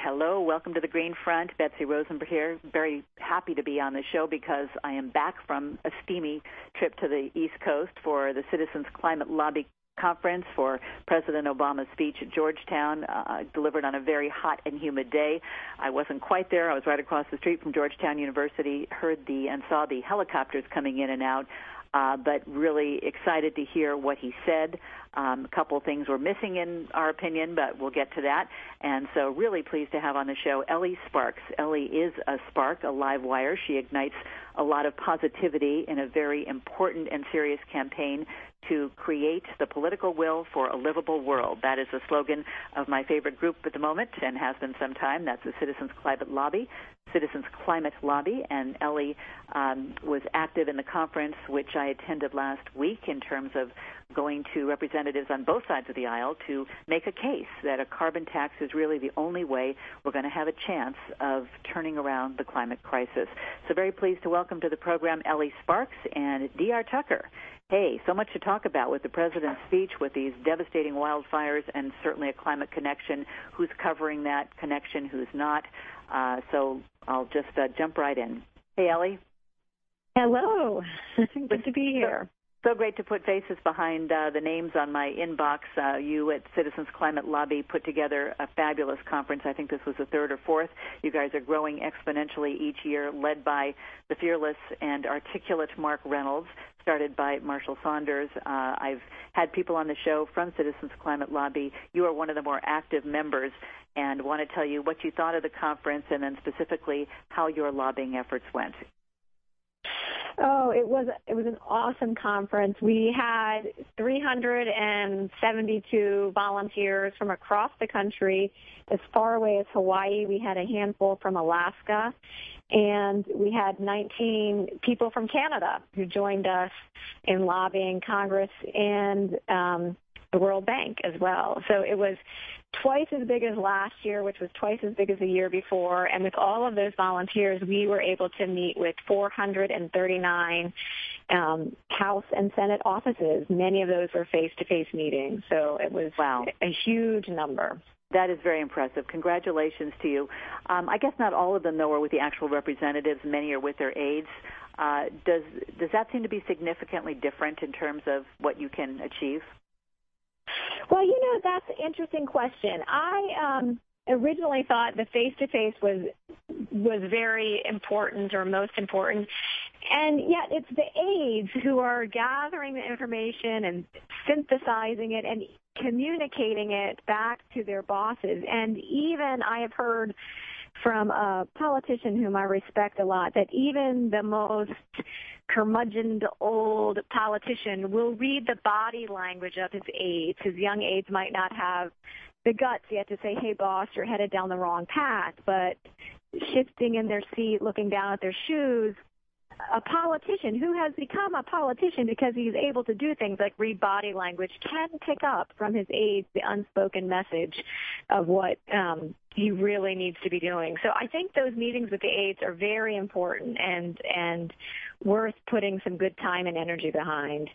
Hello, welcome to the Green Front. Betsy Rosenberg here. Very happy to be on the show because I am back from a steamy trip to the East Coast for the Citizens Climate Lobby Conference for President Obama's speech at Georgetown, delivered on a very hot and humid day. I wasn't quite there. I was right across the street from Georgetown University, heard and saw the helicopters coming in and out, but really excited to hear what he said. A couple of things were missing in our opinion, but we'll get to that. And so really pleased to have on the show Ellie Sparks. Ellie is a spark, a live wire. She ignites a lot of positivity in a very important and serious campaign to create the political will for a livable world. That is the slogan of my favorite group at the moment and has been some time. That's the Citizens Climate Lobby, Citizens Climate Lobby. And Ellie was active in the conference, which I attended last week, in terms of going to representatives on both sides of the aisle to make a case that a carbon tax is really the only way we're going to have a chance of turning around the climate crisis. So very pleased to welcome to the program Ellie Sparks and D.R. Tucker. Hey, so much to talk about with the president's speech, with these devastating wildfires, and certainly a climate connection. Who's covering that connection, who's not? So I'll just jump right in. Hey, Ellie. Hello. Good to be here. So great to put faces behind the names on my inbox. You at Citizens Climate Lobby put together a fabulous conference. I think this was the third or fourth. You guys are growing exponentially each year, led by the fearless and articulate Mark Reynolds, started by Marshall Saunders. I've had people on the show from Citizens Climate Lobby. You are one of the more active members, and want to tell you what you thought of the conference and then specifically how your lobbying efforts went. Oh, it was an awesome conference. We had 372 volunteers from across the country, as far away as Hawaii. We had a handful from Alaska, and we had 19 people from Canada who joined us in lobbying Congress and the World Bank as well. So it was twice as big as last year, which was twice as big as the year before. And with all of those volunteers, we were able to meet with 439 House and Senate offices. Many of those were face-to-face meetings. So it was a huge number. That is very impressive. Congratulations to you. I guess not all of them, though, are with the actual representatives. Many are with their aides. Does that seem to be significantly different in terms of what you can achieve? Well, that's an interesting question. I originally thought the face-to-face was very important or most important, and yet it's the aides who are gathering the information and synthesizing it and communicating it back to their bosses. And even I have heard from a politician whom I respect a lot that even the most curmudgeoned old politician will read the body language of his aides. His young aides might not have the guts yet to say, hey, boss, you're headed down the wrong path. But shifting in their seat, looking down at their shoes, a politician who has become a politician because he's able to do things like read body language can pick up from his aides the unspoken message of what he really needs to be doing. So I think those meetings with the aides are very important and worth putting some good time and energy behind.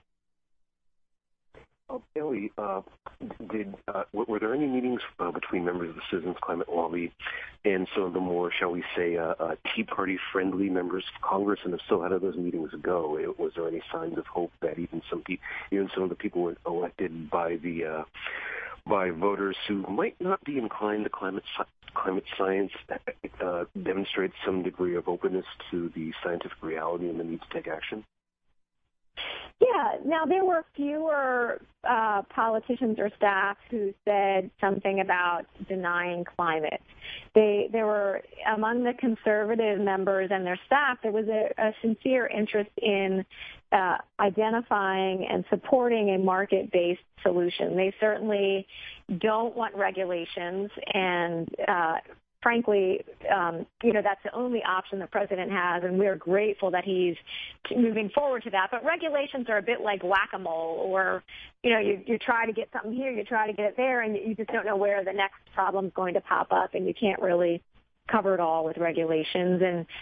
Ellie, were there any meetings between members of the Citizens Climate Lobby and some of the more, shall we say, Tea Party-friendly members of Congress? And if so, how did those meetings go? Was there any signs of hope that even some of the people were elected by voters who might not be inclined to climate science demonstrate some degree of openness to the scientific reality and the need to take action? Yeah. Now, there were fewer politicians or staff who said something about denying climate. There were, among the conservative members and their staff, there was a sincere interest in identifying and supporting a market-based solution. They certainly don't want regulations, and frankly, that's the only option the president has, and we're grateful that he's moving forward to that. But regulations are a bit like whack-a-mole, or, you try to get something here, you try to get it there, and you just don't know where the next problem's going to pop up, and you can't really cover it all with regulations.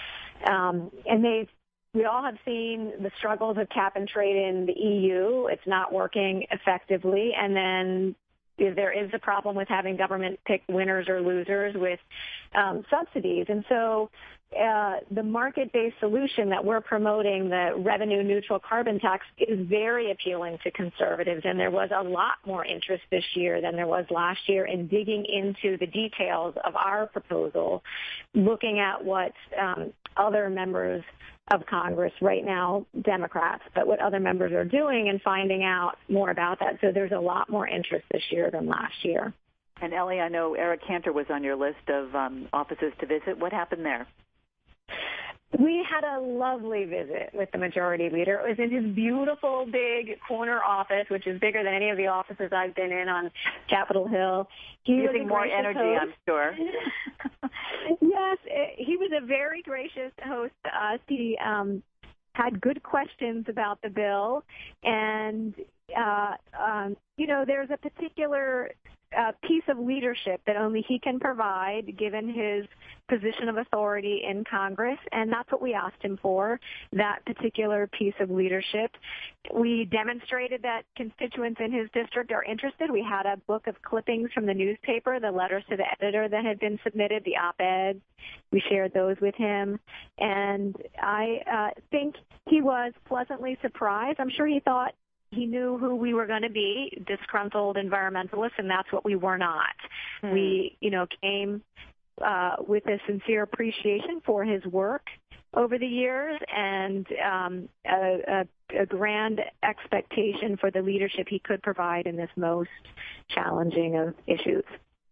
We all have seen the struggles of cap and trade in the EU. It's not working effectively, and then there is a problem with having government pick winners or losers with subsidies. And so the market-based solution that we're promoting, the revenue-neutral carbon tax, is very appealing to conservatives, and there was a lot more interest this year than there was last year in digging into the details of our proposal, looking at what other members of Congress right now, Democrats, but what other members are doing and finding out more about that. So there's a lot more interest this year than last year. And Ellie, I know Eric Cantor was on your list of offices to visit. What happened there? We had a lovely visit with the majority leader. It was in his beautiful big corner office, which is bigger than any of the offices I've been in on Capitol Hill. Using more energy, host. I'm sure. Yes, he was a very gracious host to us. He had good questions about the bill, and there's a particular piece of leadership that only he can provide given his position of authority in Congress, and that's what we asked him for, that particular piece of leadership. We demonstrated that constituents in his district are interested. We had a book of clippings from the newspaper, the letters to the editor that had been submitted, the op-eds. We shared those with him, and I think he was pleasantly surprised. I'm sure he thought he knew who we were going to be, disgruntled environmentalists, and that's what we were not. Mm-hmm. We, came with a sincere appreciation for his work over the years and a grand expectation for the leadership he could provide in this most challenging of issues.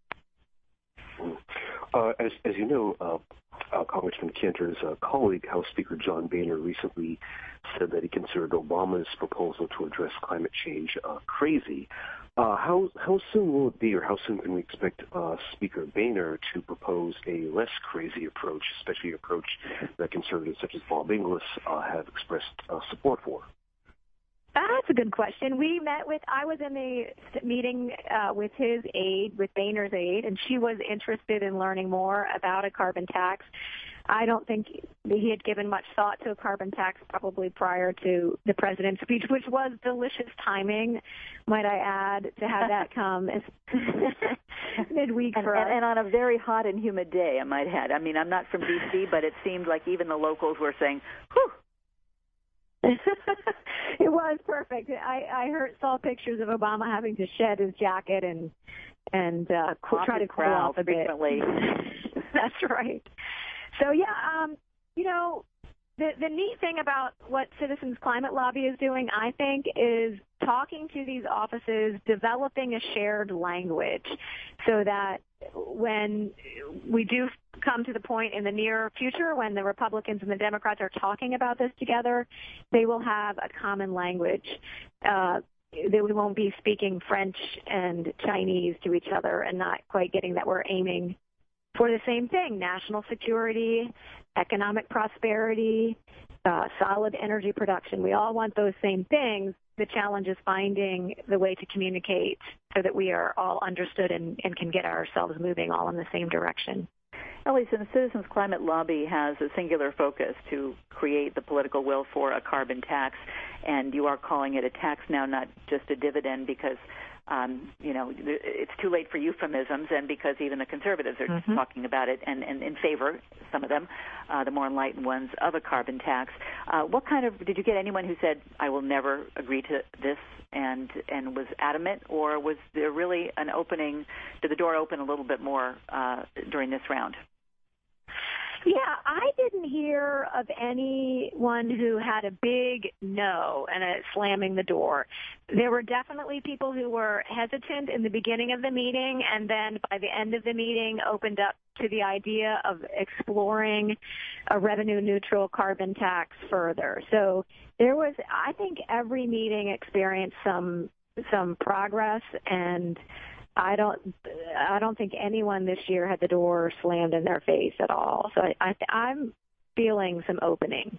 As you know, Congressman Cantor's colleague, House Speaker John Boehner, recently said that he considered Obama's proposal to address climate change crazy. How soon will it be, or how soon can we expect Speaker Boehner to propose a less crazy approach, especially an approach that conservatives such as Bob Inglis have expressed support for? That's a good question. I was in the meeting with his aide, with Boehner's aide, and she was interested in learning more about a carbon tax. I don't think he had given much thought to a carbon tax probably prior to the president's speech, which was delicious timing, might I add, to have that come midweek for us. And on a very hot and humid day, I might add. I mean, I'm not from D.C., but it seemed like even the locals were saying, whew. It was perfect. I saw pictures of Obama having to shed his jacket and try to cool off a bit. That's right. So the neat thing about what Citizens Climate Lobby is doing, I think, is talking to these offices, developing a shared language so that when we do come to the point in the near future when the Republicans and the Democrats are talking about this together, they will have a common language. That we won't be speaking French and Chinese to each other and not quite getting that we're aiming for the same thing: national security, economic prosperity, solid energy production. We all want those same things. The challenge is finding the way to communicate so that we are all understood and can get ourselves moving all in the same direction. Ellie, the Citizens Climate Lobby has a singular focus to create the political will for a carbon tax, and you are calling it a tax now, not just a dividend, because it's too late for euphemisms, and because even the conservatives are talking about it and in favor, some of them, the more enlightened ones, of a carbon tax. Did you get anyone who said, I will never agree to this and was adamant, or was there really an opening, did the door open a little bit more during this round? Yeah, I didn't hear of anyone who had a big no and a slamming the door. There were definitely people who were hesitant in the beginning of the meeting, and then by the end of the meeting opened up to the idea of exploring a revenue-neutral carbon tax further. So there was, I think, every meeting experienced some progress, and I don't think anyone this year had the door slammed in their face at all. So I'm feeling some opening.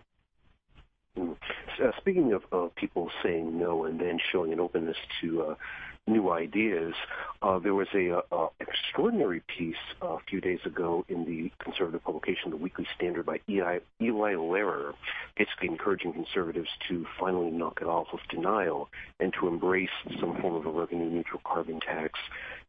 Speaking of people saying no and then showing an openness to new ideas, there was a extraordinary piece a few days ago in the conservative publication, The Weekly Standard, by Eli Lehrer, basically encouraging conservatives to finally knock it off with denial and to embrace some form of a revenue-neutral carbon tax.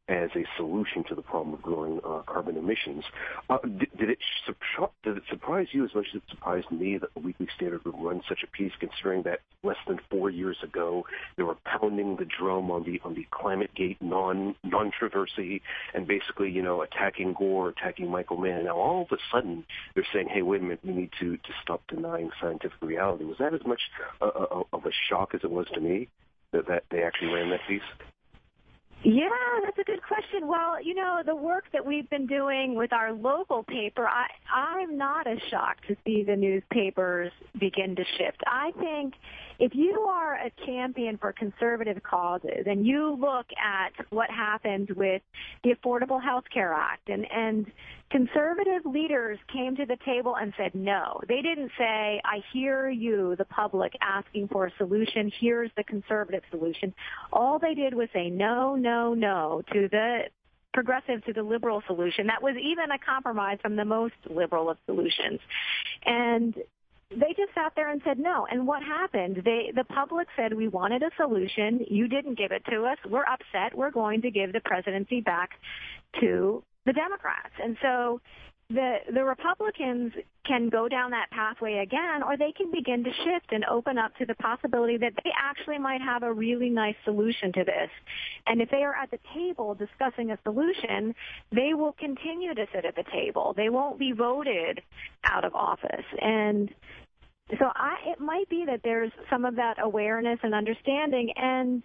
as a solution to the problem of growing carbon emissions. Did it surprise you as much as it surprised me that the Weekly Standard would run such a piece, considering that less than 4 years ago they were pounding the drum on the ClimateGate non-controversy and basically, attacking Gore, attacking Michael Mann. And now all of a sudden they're saying, hey, wait a minute, we need to stop denying scientific reality. Was that as much of a shock as it was to me that they actually ran that piece? Yeah, that's a good question. Well, the work that we've been doing with our local paper, I'm not as shocked to see the newspapers begin to shift. I think if you are a champion for conservative causes and you look at what happened with the Affordable Health Care Act and conservative leaders came to the table and said no. They didn't say, I hear you, the public, asking for a solution. Here's the conservative solution. All they did was say no, no, no to the progressive, to the liberal solution. That was even a compromise from the most liberal of solutions. And they just sat there and said no. And what happened? The public said, we wanted a solution. You didn't give it to us. We're upset. We're going to give the presidency back to the Democrats. And so the Republicans can go down that pathway again, or they can begin to shift and open up to the possibility that they actually might have a really nice solution to this. And if they are at the table discussing a solution, they will continue to sit at the table. They won't be voted out of office. And so it might be that there's some of that awareness and understanding. And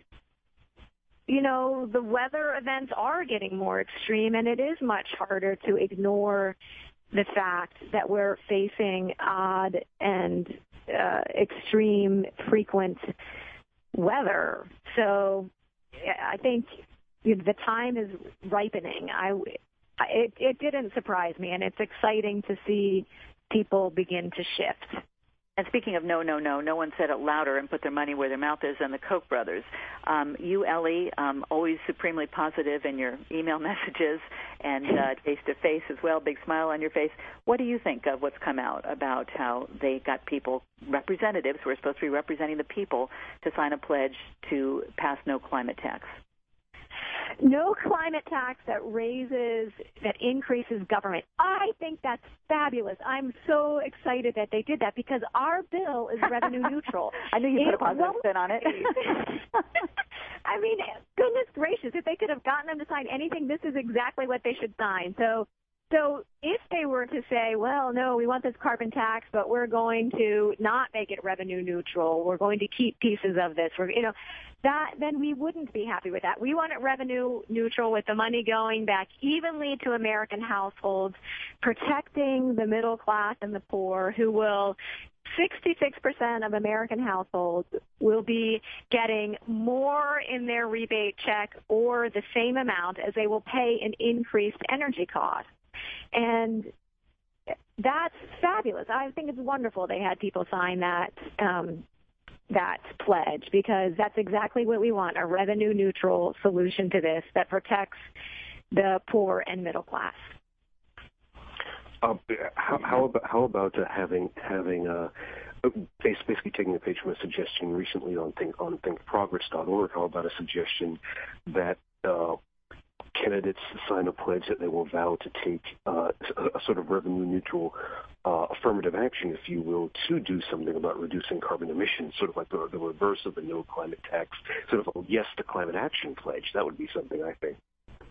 the weather events are getting more extreme, and it is much harder to ignore the fact that we're facing odd and extreme, frequent weather. So I think the time is ripening. It didn't surprise me, and it's exciting to see people begin to shift. And speaking of no, no one said it louder and put their money where their mouth is than the Koch brothers. You, Ellie, always supremely positive in your email messages and face-to-face as well, big smile on your face. What do you think of what's come out about how they got people, representatives who are supposed to be representing the people, to sign a pledge to pass no climate tax? No climate tax that increases government. I think that's fabulous. I'm so excited that they did that because our bill is revenue neutral. I knew you put a positive spin on it. I mean, goodness gracious, if they could have gotten them to sign anything, this is exactly what they should sign. So if they were to say, well, no, we want this carbon tax, but we're going to not make it revenue neutral, we're going to keep pieces of this, then we wouldn't be happy with that. We want it revenue neutral with the money going back evenly to American households, protecting the middle class and the poor, who will 66% of American households will be getting more in their rebate check or the same amount as they will pay in increased energy costs. And that's fabulous. I think it's wonderful they had people sign that pledge, because that's exactly what we want, a revenue neutral solution to this that protects the poor and middle class. How about having basically taking a page from a suggestion recently on thinkprogress.org? How about a suggestion that candidates sign a pledge that they will vow to take a sort of revenue-neutral affirmative action, if you will, to do something about reducing carbon emissions, sort of like the reverse of the no climate tax, sort of a yes to climate action pledge. That would be something, I think.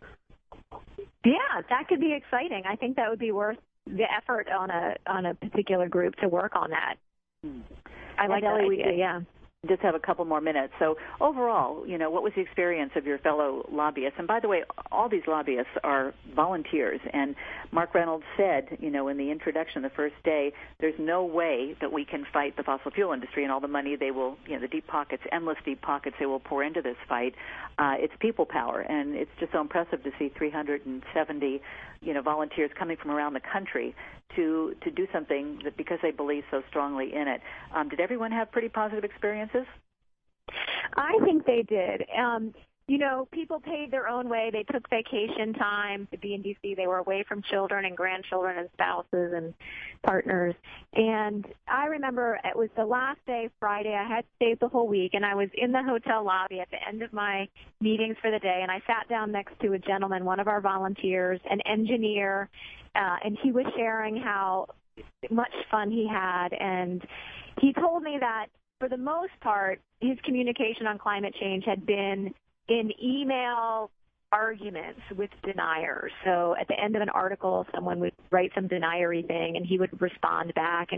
Yeah, that could be exciting. I think that would be worth the effort on a particular group to work on that. I like that idea, yeah. Just have a couple more minutes. So overall, what was the experience of your fellow lobbyists? And by the way, all these lobbyists are volunteers. And Mark Reynolds said, in the introduction the first day, there's no way that we can fight the fossil fuel industry and all the money they will, the deep pockets, endless deep pockets they will pour into this fight. It's people power. And it's just so impressive to see 370, volunteers coming from around the country to do something that, because they believe so strongly in it. Did everyone have pretty positive experiences? I think they did. people paid their own way. They took vacation time to be in D.C. They were away from children and grandchildren and spouses and partners. And I remember it was the last day, Friday. I had stayed the whole week, and I was in the hotel lobby at the end of my meetings for the day, and I sat down next to a gentleman, one of our volunteers, an engineer, and he was sharing how much fun he had. And he told me that for the most part, his communication on climate change had been in email arguments with deniers. So at the end of an article, someone would write some deniery thing, and he would respond back.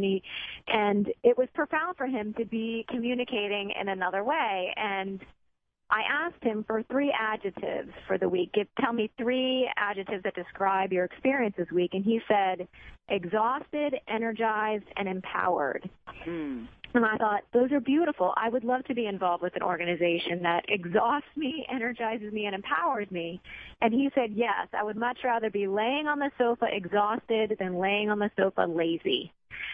And it was profound for him to be communicating in another way. And I asked him for 3 adjectives for the week. Tell me 3 adjectives that describe your experience this week. And he said, exhausted, energized, and empowered. And I thought, those are beautiful. I would love to be involved with an organization that exhausts me, energizes me, and empowers me. And he said, yes, I would much rather be laying on the sofa exhausted than laying on the sofa lazy.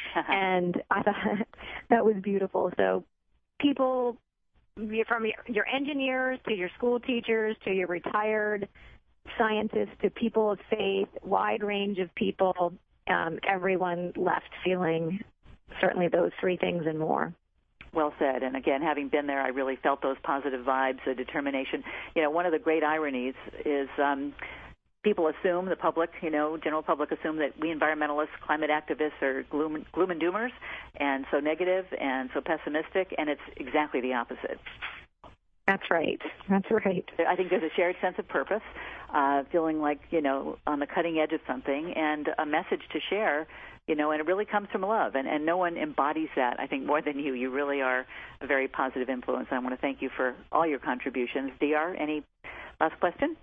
And I thought that was beautiful. So people, from your engineers to your school teachers to your retired scientists to people of faith, wide range of people, everyone left feeling certainly those 3 things and more. Well said. And again, having been there, I really felt those positive vibes, the determination. One of the great ironies is people assume, the public, general public assume that we environmentalists, climate activists are gloom and doomers and so negative and so pessimistic, and it's exactly the opposite. That's right. That's right. I think there's a shared sense of purpose, feeling like, on the cutting edge of something, and a message to share, and it really comes from love, and no one embodies that, I think, more than you. You really are a very positive influence. I want to thank you for all your contributions. DR, any last question?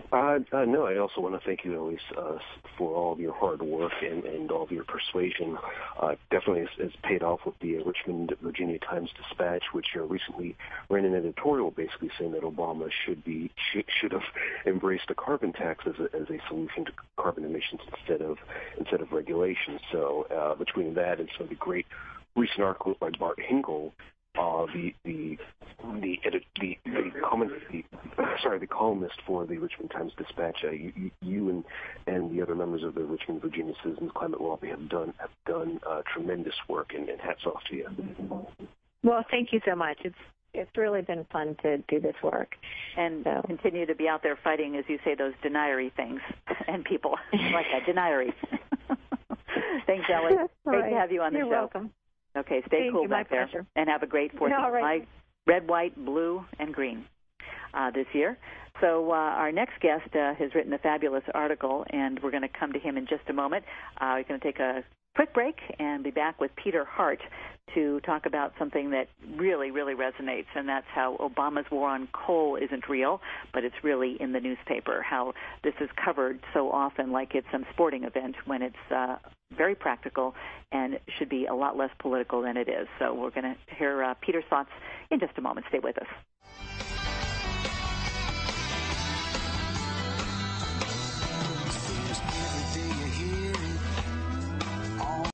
No, I also want to thank you, Elise, for all of your hard work and all of your persuasion. Definitely has paid off with the Richmond, Virginia Times Dispatch, which recently ran an editorial basically saying that Obama should have embraced a carbon tax as a solution to carbon emissions instead of regulation. So between that and some of the great recent articles by Bart Hinkle, the columnist for the Richmond Times Dispatch, you and the other members of the Richmond, Virginia Citizens Climate Lobby have done tremendous work, and hats off to you. Well, thank you so much. It's really been fun to do this work. And continue to be out there fighting, as you say, those deniery things and people like that, deniery. Thanks, Ellie. Great to have you on the show. You're welcome. Okay, stay cool back there. Pleasure. And have a great 4th of July, red, white, blue, and green this year. So our next guest has written a fabulous article, and we're going to come to him in just a moment. We're going to take a quick break and be back with Peter Hart to talk about something that really, really resonates, and that's how Obama's war on coal isn't real, but it's really in the newspaper, how this is covered so often like it's some sporting event when it's very practical and should be a lot less political than it is. So we're going to hear Peter's thoughts in just a moment. Stay with us.